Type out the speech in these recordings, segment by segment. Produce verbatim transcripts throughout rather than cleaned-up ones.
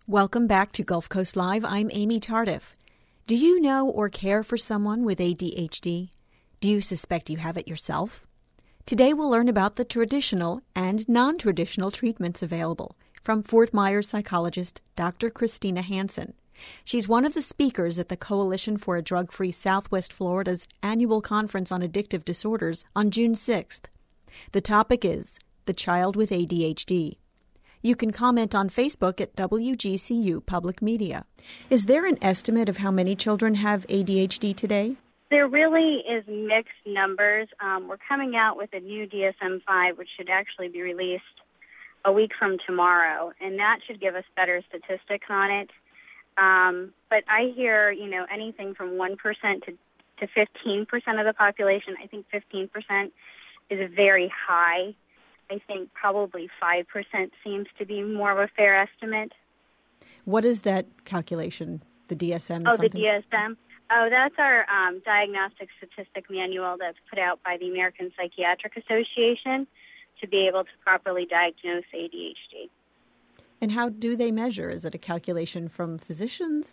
Welcome back to Gulf Coast Live. I'm Amy Tardif. Do you know or care for someone with A D H D? Do you suspect you have it yourself? Today we'll learn about the traditional and non-traditional treatments available from Fort Myers psychologist Doctor Christina Hansen. She's one of the speakers at the Coalition for a Drug-Free Southwest Florida's annual conference on addictive disorders on June sixth. The topic is The Child with A D H D. You can comment on Facebook at W G C U Public Media. Is there an estimate of how many children have A D H D today? There really is mixed numbers. Um, we're coming out with a new D S M five, which should actually be released a week from tomorrow, and that should give us better statistics on it. Um, but I hear, you know, anything from one percent to, to fifteen percent of the population. I think fifteen percent is very high. I think probably five percent seems to be more of a fair estimate. What is that calculation, the D S M? Oh, something? the D S M? Oh, that's our um, diagnostic statistic manual that's put out by the American Psychiatric Association to be able to properly diagnose A D H D. And how do they measure? Is it a calculation from physicians?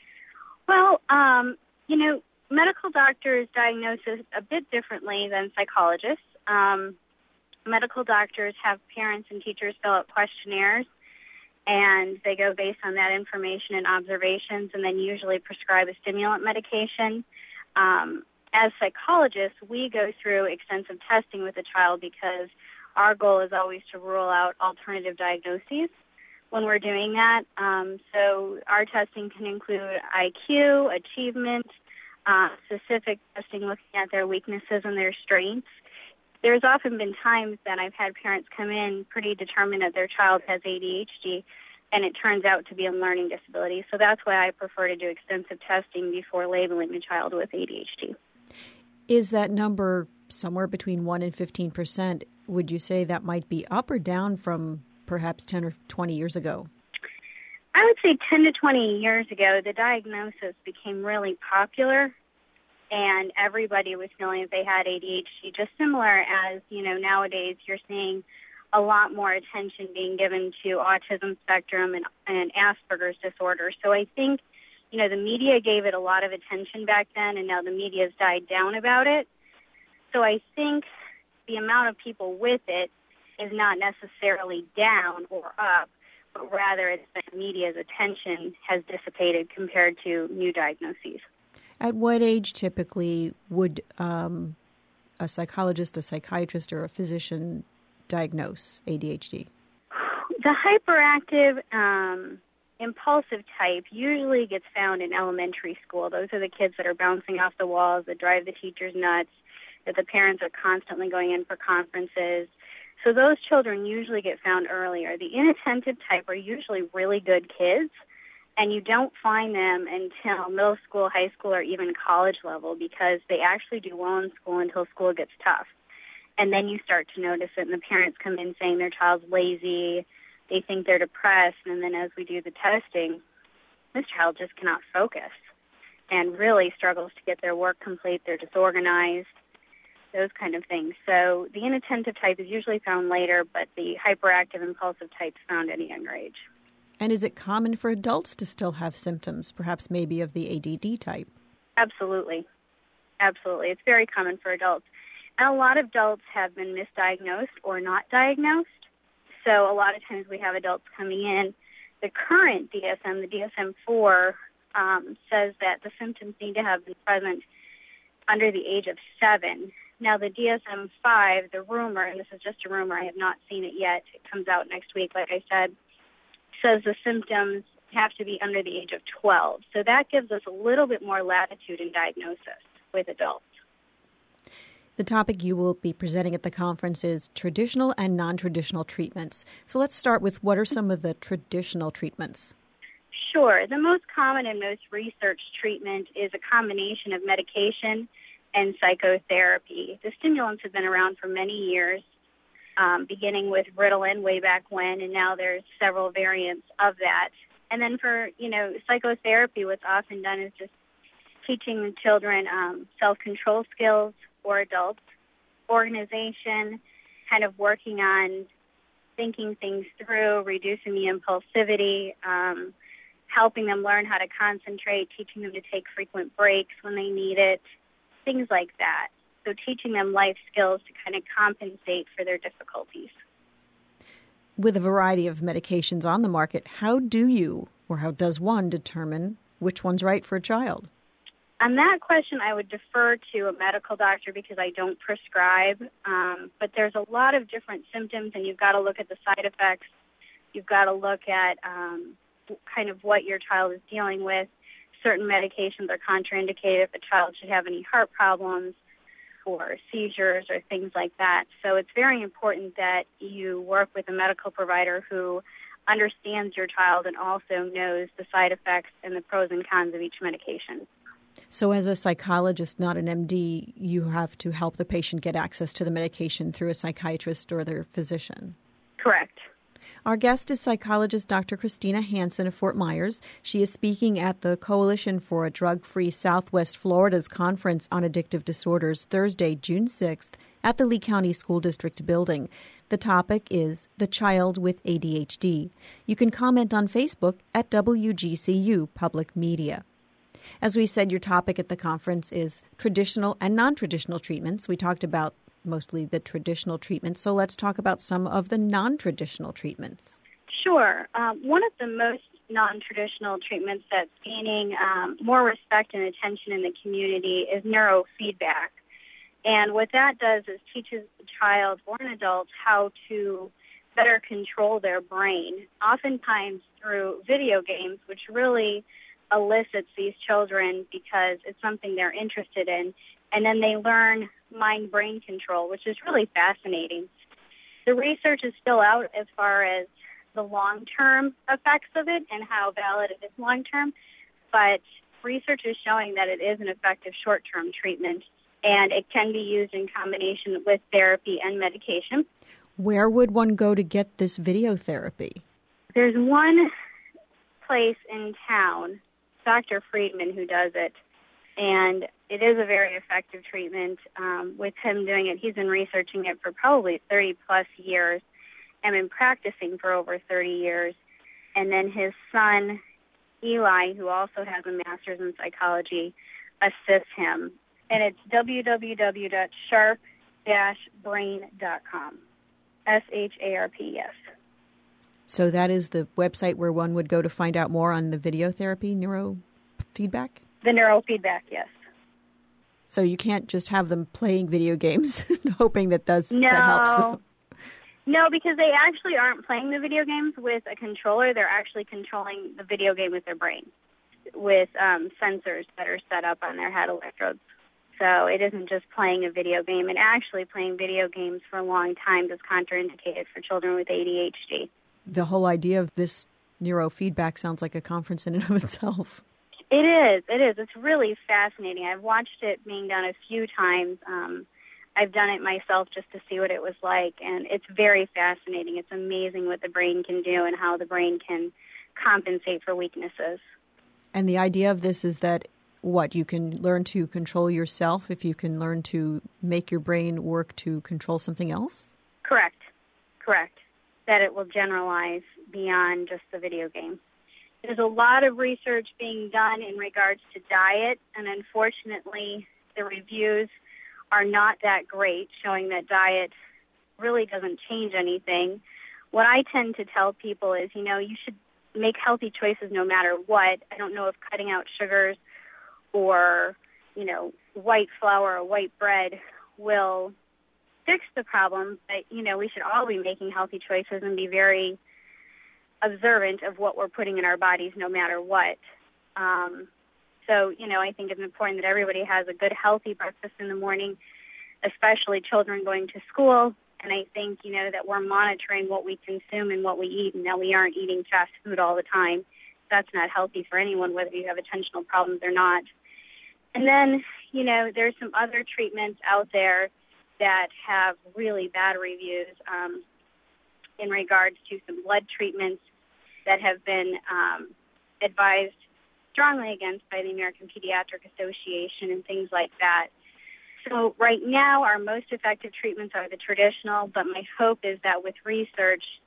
Well, um, you know, medical doctors diagnose it a bit differently than psychologists. Um, medical doctors have parents and teachers fill out questionnaires, and they go based on that information and observations and then usually prescribe a stimulant medication. Um, as psychologists, we go through extensive testing with the child because our goal is always to rule out alternative diagnoses when we're doing that. Um, so our testing can include I Q, achievement, uh, specific testing looking at their weaknesses and their strengths. There's often been times that I've had parents come in pretty determined that their child has A D H D, and it turns out to be a learning disability. So that's why I prefer to do extensive testing before labeling a child with A D H D. Is that number somewhere between one and fifteen percent? Would you say that might be up or down from perhaps ten or twenty years ago? I would say ten to twenty years ago, the diagnosis became really popular, and everybody was feeling that they had A D H D, just similar as, you know, nowadays you're seeing a lot more attention being given to autism spectrum and, and Asperger's disorder. So I think, you know, the media gave it a lot of attention back then, and now the media's died down about it. So I think the amount of people with it is not necessarily down or up, but rather it's that media's attention has dissipated compared to new diagnoses. At what age typically would um, a psychologist, a psychiatrist, or a physician diagnose A D H D? The hyperactive, um, impulsive type usually gets found in elementary school. Those are the kids that are bouncing off the walls, that drive the teachers nuts, that the parents are constantly going in for conferences. So those children usually get found earlier. The inattentive type are usually really good kids, and you don't find them until middle school, high school, or even college level because they actually do well in school until school gets tough. And then you start to notice it, and the parents come in saying their child's lazy, they think they're depressed, and then as we do the testing, this child just cannot focus and really struggles to get their work complete. They're disorganized, those kind of things. So the inattentive type is usually found later, but the hyperactive impulsive type is found at a younger age. And is it common for adults to still have symptoms, perhaps maybe of the A D D type? Absolutely. Absolutely. It's very common for adults. And a lot of adults have been misdiagnosed or not diagnosed. So a lot of times we have adults coming in. The current D S M, the D S M four, um, says that the symptoms need to have been present under the age of seven. Now, the D S M five, the rumor, and this is just a rumor, I have not seen it yet. It comes out next week, like I said, says the symptoms have to be under the age of twelve. So that gives us a little bit more latitude in diagnosis with adults. The topic you will be presenting at the conference is traditional and non-traditional treatments. So let's start with what are some of the traditional treatments? Sure. The most common and most researched treatment is a combination of medication and psychotherapy. The stimulants have been around for many years, um, beginning with Ritalin way back when, and now there's several variants of that. And then for, you know, psychotherapy, what's often done is just teaching the children um, self-control skills, or adults, organization, kind of working on thinking things through, reducing the impulsivity, um, helping them learn how to concentrate, teaching them to take frequent breaks when they need it, things like that. So teaching them life skills to kind of compensate for their difficulties. With a variety of medications on the market, how do you, or how does one, determine which one's right for a child? On that question, I would defer to a medical doctor because I don't prescribe. Um, but there's a lot of different symptoms, and you've got to look at the side effects. You've got to look at um, kind of what your child is dealing with. Certain medications are contraindicated if a child should have any heart problems or seizures or things like that. So it's very important that you work with a medical provider who understands your child and also knows the side effects and the pros and cons of each medication. So as a psychologist, not an M D, you have to help the patient get access to the medication through a psychiatrist or their physician? Correct. Our guest is psychologist Doctor Christina Hansen of Fort Myers. She is speaking at the Coalition for a Drug-Free Southwest Florida's Conference on Addictive Disorders Thursday, June sixth, at the Lee County School District building. The topic is The Child with A D H D. You can comment on Facebook at W G C U Public Media. As we said, your topic at the conference is traditional and non-traditional treatments. We talked about mostly the traditional treatments, so let's talk about some of the non-traditional treatments. Sure. Um, one of the most non-traditional treatments that's gaining um, more respect and attention in the community is neurofeedback. And what that does is teaches the child or an adult how to better control their brain, oftentimes through video games, which really elicits these children because it's something they're interested in. And then they learn mind-brain control, which is really fascinating. The research is still out as far as the long-term effects of it and how valid it is long-term, but research is showing that it is an effective short-term treatment, and it can be used in combination with therapy and medication. Where would one go to get this video therapy? There's one place in town, Doctor Friedman, who does it, and it is a very effective treatment. Um, with him doing it, he's been researching it for probably thirty-plus years and been practicing for over thirty years. And then his son, Eli, who also has a master's in psychology, assists him. And it's w w w dot sharp dash brain dot com. S H A R P, yes. So that is the website where one would go to find out more on the video therapy, neurofeedback? The neurofeedback, yes. So you can't just have them playing video games hoping that does no. that helps them. No, because they actually aren't playing the video games with a controller. They're actually controlling the video game with their brain, with um, sensors that are set up on their head electrodes. So it isn't just playing a video game. And actually playing video games for a long time is contraindicated for children with A D H D. The whole idea of this neurofeedback sounds like a conference in and of itself. It is. It is. It's really fascinating. I've watched it being done a few times. Um, I've done it myself just to see what it was like, and it's very fascinating. It's amazing what the brain can do and how the brain can compensate for weaknesses. And the idea of this is that, what, you can learn to control yourself if you can learn to make your brain work to control something else? Correct. Correct. That it will generalize beyond just the video game. There's a lot of research being done in regards to diet, and unfortunately the reviews are not that great, showing that diet really doesn't change anything. What I tend to tell people is, you know, you should make healthy choices no matter what. I don't know if cutting out sugars or, you know, white flour or white bread will fix the problem, but, you know, we should all be making healthy choices and be very observant of what we're putting in our bodies no matter what. Um, so, you know, I think it's important that everybody has a good, healthy breakfast in the morning, especially children going to school. And I think, you know, that we're monitoring what we consume and what we eat, and that we aren't eating fast food all the time. That's not healthy for anyone, whether you have attentional problems or not. And then, you know, there's some other treatments out there that have really bad reviews um, in regards to some blood treatments that have been um, advised strongly against by the American Pediatric Association and things like that. So right now our most effective treatments are the traditional, but my hope is that with research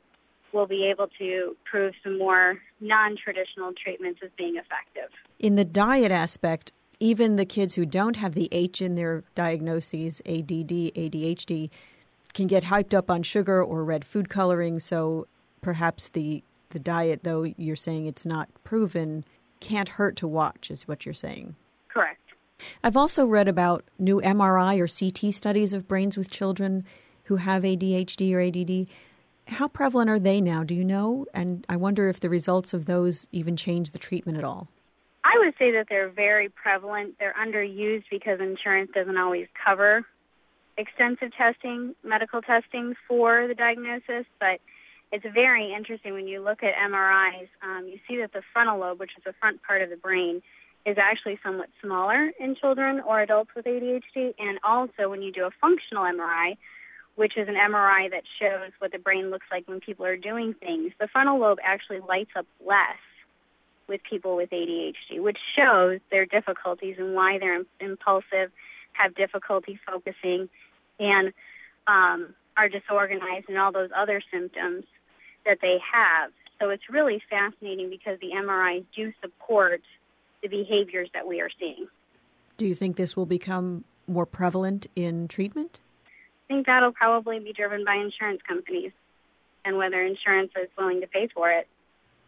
we'll be able to prove some more non-traditional treatments as being effective. In the diet aspect, even the kids who don't have the H in their diagnoses, A D D, A D H D, can get hyped up on sugar or red food coloring. So perhaps the, the diet, though you're saying it's not proven, can't hurt to watch, is what you're saying. Correct. I've also read about new M R I or C T studies of brains with children who have A D H D or A D D. How prevalent are they now? Do you know? And I wonder if the results of those even change the treatment at all. I would say that they're very prevalent. They're underused because insurance doesn't always cover extensive testing, medical testing for the diagnosis, but it's very interesting when you look at M R Is. Um, you see that the frontal lobe, which is the front part of the brain, is actually somewhat smaller in children or adults with A D H D, and also when you do a functional M R I, which is an M R I that shows what the brain looks like when people are doing things, the frontal lobe actually lights up less with people with A D H D, which shows their difficulties and why they're impulsive, have difficulty focusing, and um, are disorganized and all those other symptoms that they have. So it's really fascinating because the M R Is do support the behaviors that we are seeing. Do you think this will become more prevalent in treatment? I think that'll probably be driven by insurance companies and whether insurance is willing to pay for it.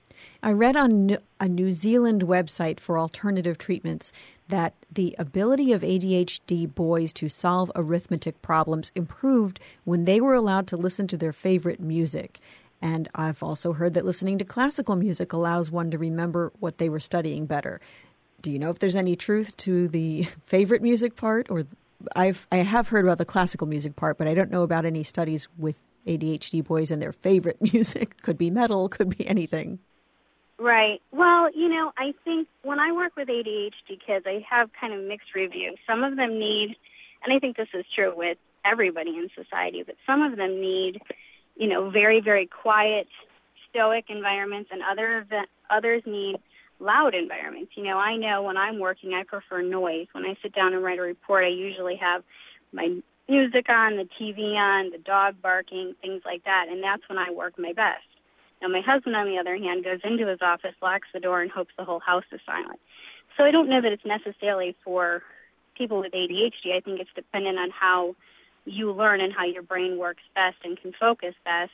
I read on a New Zealand website for alternative treatments that the ability of A D H D boys to solve arithmetic problems improved when they were allowed to listen to their favorite music. And I've also heard that listening to classical music allows one to remember what they were studying better. Do you know if there's any truth to the favorite music part? Or I've, I have heard about the classical music part, but I don't know about any studies with A D H D boys and their favorite music. Could be metal, could be anything. Right. Well, you know, I think when I work with A D H D kids, I have kind of mixed reviews. Some of them need, and I think this is true with everybody in society, but some of them need, you know, very, very quiet, stoic environments, and other others need loud environments. You know, I know when I'm working, I prefer noise. When I sit down and write a report, I usually have my music on, the T V on, the dog barking, things like that, and that's when I work my best. Now, my husband, on the other hand, goes into his office, locks the door, and hopes the whole house is silent. So I don't know that it's necessarily for people with A D H D. I think it's dependent on how you learn and how your brain works best and can focus best.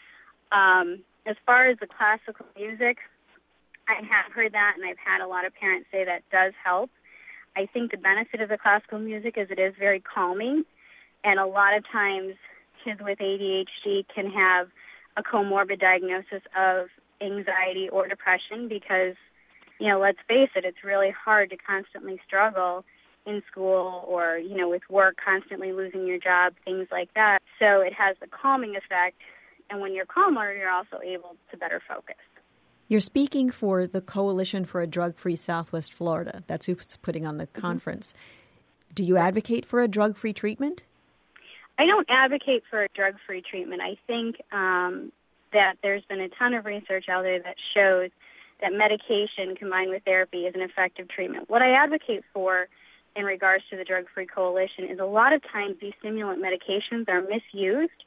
Um, as far as the classical music, I have heard that, and I've had a lot of parents say that does help. I think the benefit of the classical music is it is very calming, and a lot of times kids with A D H D can have a comorbid diagnosis of anxiety or depression because, you know, let's face it, it's really hard to constantly struggle in school or, you know, with work, constantly losing your job, things like that. So it has the calming effect, and when you're calmer, you're also able to better focus. You're speaking for the Coalition for a Drug-Free Southwest Florida. That's who's putting on the mm-hmm. conference. Do you advocate for a drug-free treatment? I don't advocate for a drug-free treatment. I think um, that there's been a ton of research out there that shows that medication combined with therapy is an effective treatment. What I advocate for in regards to the Drug-Free Coalition is a lot of times these stimulant medications are misused,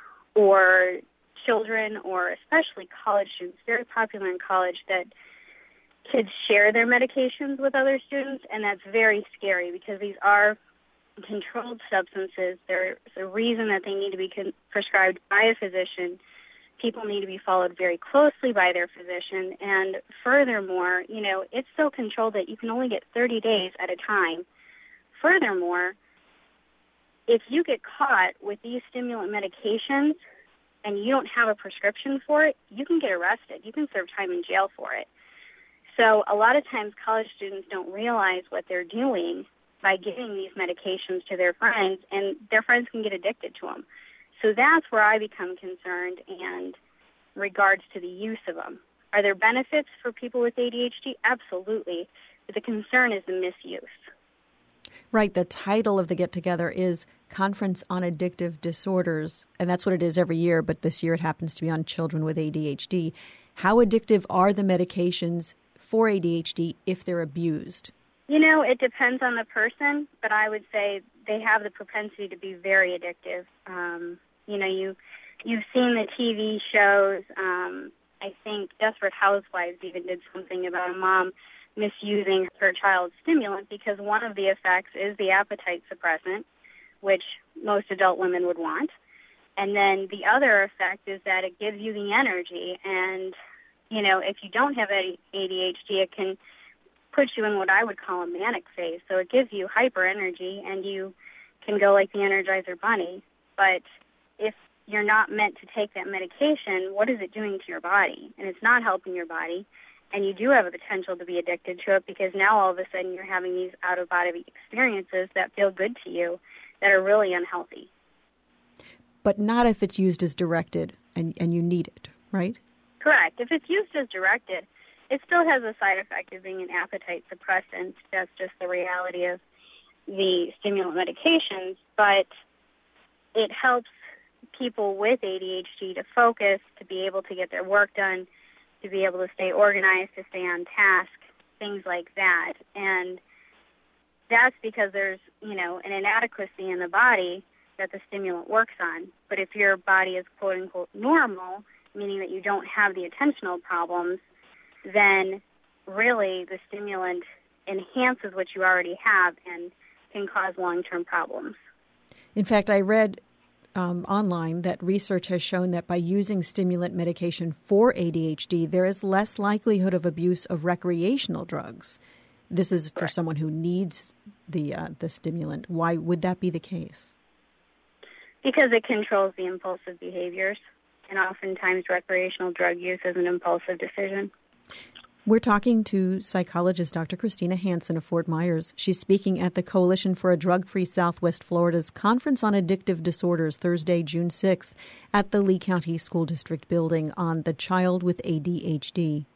or children, or especially college students, very popular in college, that kids share their medications with other students, and that's very scary because these are controlled substances. There's a reason that they need to be con- prescribed by a physician. People need to be followed very closely by their physician. And furthermore, you know, it's so controlled that you can only get thirty days at a time. Furthermore, if you get caught with these stimulant medications and you don't have a prescription for it, you can get arrested. You can serve time in jail for it. So a lot of times college students don't realize what they're doing by giving these medications to their friends, and their friends can get addicted to them. So that's where I become concerned in regards to the use of them. Are there benefits for people with A D H D? Absolutely. But the concern is the misuse. Right. The title of the get-together is Conference on Addictive Disorders, and that's what it is every year, but this year it happens to be on children with A D H D. How addictive are the medications for A D H D if they're abused? You know, it depends on the person, but I would say they have the propensity to be very addictive. Um, you know, you you've seen the T V shows. Um, I think Desperate Housewives even did something about a mom misusing her child's stimulant because one of the effects is the appetite suppressant, which most adult women would want. And then the other effect is that it gives you the energy. And, you know, if you don't have A D H D, it can put you in what I would call a manic phase. So it gives you hyper energy and you can go like the Energizer Bunny. But if you're not meant to take that medication, what is it doing to your body? And it's not helping your body. And you do have a potential to be addicted to it because now all of a sudden you're having these out-of-body experiences that feel good to you that are really unhealthy. But not if it's used as directed and, and you need it, right? Correct. If it's used as directed, it still has a side effect of being an appetite suppressant. That's just the reality of the stimulant medications. But it helps people with A D H D to focus, to be able to get their work done, to be able to stay organized, to stay on task, things like that. And that's because there's, you know, an inadequacy in the body that the stimulant works on. But if your body is quote-unquote normal, meaning that you don't have the attentional problems, then really the stimulant enhances what you already have and can cause long-term problems. In fact, I read um, online that research has shown that by using stimulant medication for A D H D, there is less likelihood of abuse of recreational drugs. This is for Correct. Someone who needs the uh, the stimulant. Why would that be the case? Because it controls the impulsive behaviors, and oftentimes recreational drug use is an impulsive decision. We're talking to psychologist Doctor Christina Hansen of Fort Myers. She's speaking at the Coalition for a Drug-Free Southwest Florida's Conference on Addictive Disorders Thursday, June sixth at the Lee County School District building on the child with A D H D.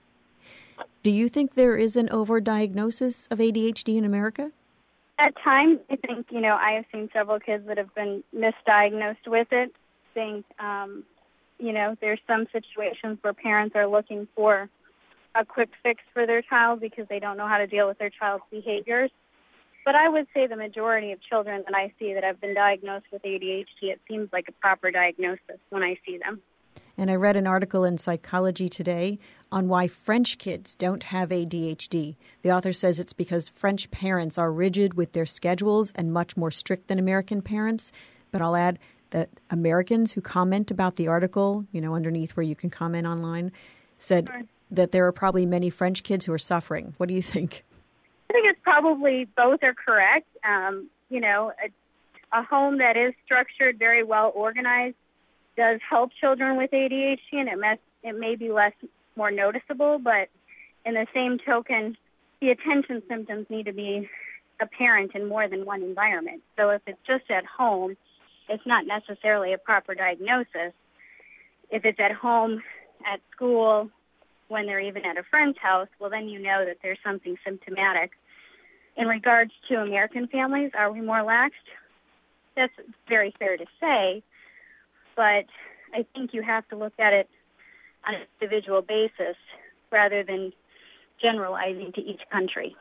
Do you think there is an overdiagnosis of A D H D in America? At times, I think, you know, I have seen several kids that have been misdiagnosed with it. I think, um, you know, there's some situations where parents are looking for a quick fix for their child because they don't know how to deal with their child's behaviors. But I would say the majority of children that I see that have been diagnosed with A D H D, it seems like a proper diagnosis when I see them. And I read an article in Psychology Today on why French kids don't have A D H D. The author says it's because French parents are rigid with their schedules and much more strict than American parents. But I'll add that Americans who comment about the article, you know, underneath where you can comment online, said Sure. that there are probably many French kids who are suffering. What do you think? I think it's probably both are correct. Um, you know, a, a home that is structured, very well organized, does help children with A D H D, and it may, it may be less more noticeable, but in the same token, the attention symptoms need to be apparent in more than one environment. So if it's just at home, it's not necessarily a proper diagnosis. If it's at home, at school, when they're even at a friend's house, well, then you know that there's something symptomatic. In regards to American families, are we more lax? That's very fair to say, but I think you have to look at it on an individual basis rather than generalizing to each country.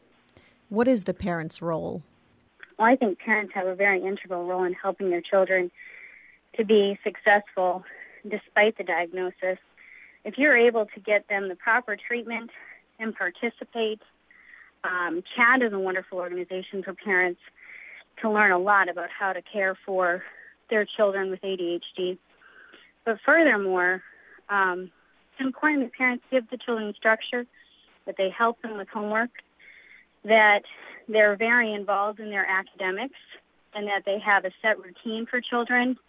What is the parent's role? Well, I think parents have a very integral role in helping their children to be successful despite the diagnosis. If you're able to get them the proper treatment and participate, um, CHAD is a wonderful organization for parents to learn a lot about how to care for their children with A D H D. But furthermore, um, it's important that parents give the children structure, that they help them with homework, that they're very involved in their academics, and that they have a set routine for children.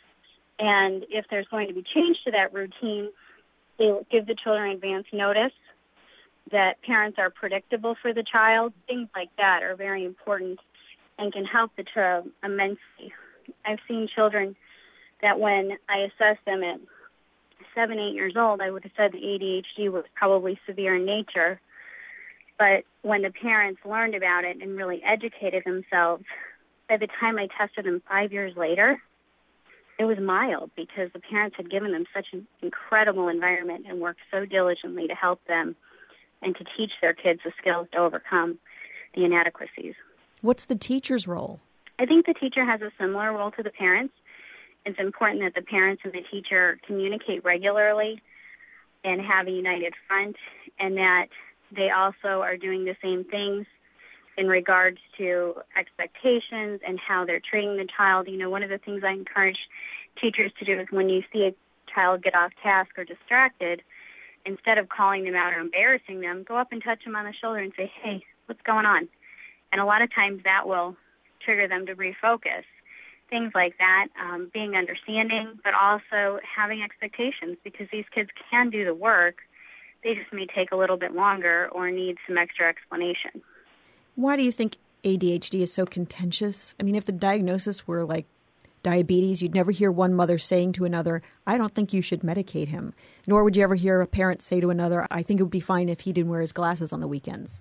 And if there's going to be change to that routine, they give the children advance notice, that parents are predictable for the child. Things like that are very important and can help the child immensely. I've seen children that when I assessed them at seven, eight years old, I would have said the A D H D was probably severe in nature. But when the parents learned about it and really educated themselves, by the time I tested them five years later, it was mild because the parents had given them such an incredible environment and worked so diligently to help them and to teach their kids the skills to overcome the inadequacies. What's the teacher's role? I think the teacher has a similar role to the parents it's important that the parents and the teacher communicate regularly and have a united front, and that they also are doing the same things in regards to expectations and how they're treating the child. You know, one of the things I encourage teachers to do is when you see a child get off task or distracted, instead of calling them out or embarrassing them, go up and touch them on the shoulder and say, hey, what's going on? And a lot of times that will trigger them to refocus. Things like that, um, being understanding, but also having expectations, because these kids can do the work. They just may take a little bit longer or need some extra explanation. Why do you think A D H D is so contentious? I mean, if the diagnosis were like diabetes, you'd never hear one mother saying to another, I don't think you should medicate him. Nor would you ever hear a parent say to another, I think it would be fine if he didn't wear his glasses on the weekends.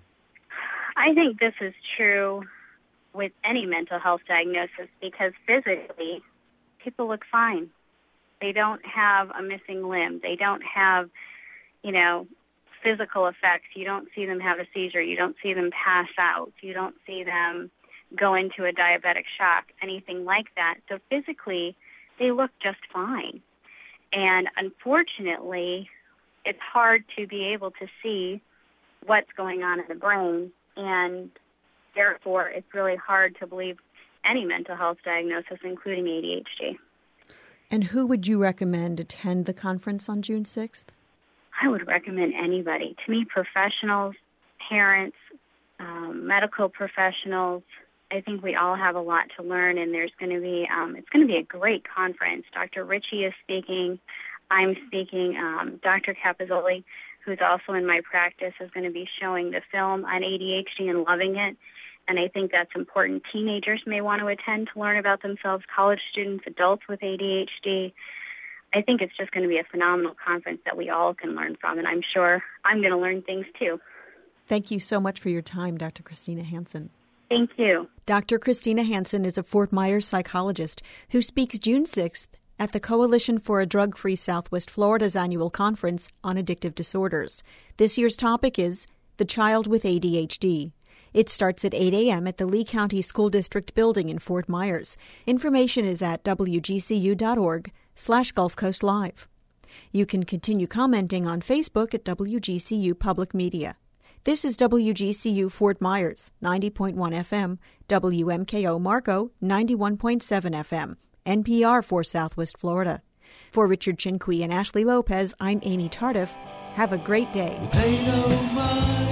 I think this is true with any mental health diagnosis, because physically people look fine. They don't have a missing limb. They don't have, you know, physical effects. You don't see them have a seizure. You don't see them pass out. You don't see them go into a diabetic shock, anything like that. So physically, they look just fine. And unfortunately, it's hard to be able to see what's going on in the brain, and therefore it's really hard to believe any mental health diagnosis, including A D H D. And who would you recommend attend the conference on June sixth? I would recommend anybody. To me, professionals, parents, um, medical professionals. I think we all have a lot to learn, and there's going to be um, it's going to be a great conference. Doctor Ritchie is speaking. I'm speaking. Um, Doctor Capozzoli, who's also in my practice, is going to be showing the film on A D H D and loving it. And I think that's important. Teenagers may want to attend to learn about themselves, college students, adults with A D H D. I think it's just going to be a phenomenal conference that we all can learn from, and I'm sure I'm going to learn things too. Thank you so much for your time, Doctor Christina Hansen. Thank you. Doctor Christina Hansen is a Fort Myers psychologist who speaks June sixth at the Coalition for a Drug-Free Southwest Florida's annual conference on addictive disorders. This year's topic is The Child with A D H D. It starts at eight a.m. at the Lee County School District building in Fort Myers. Information is at w g c u dot org slash Gulf Coast Live. You can continue commenting on Facebook at W G C U Public Media. This is W G C U Fort Myers, ninety point one F M, W M K O Marco, ninety-one point seven F M, N P R for Southwest Florida. For Richard Chinqui and Ashley Lopez, I'm Amy Tardif. Have a great day.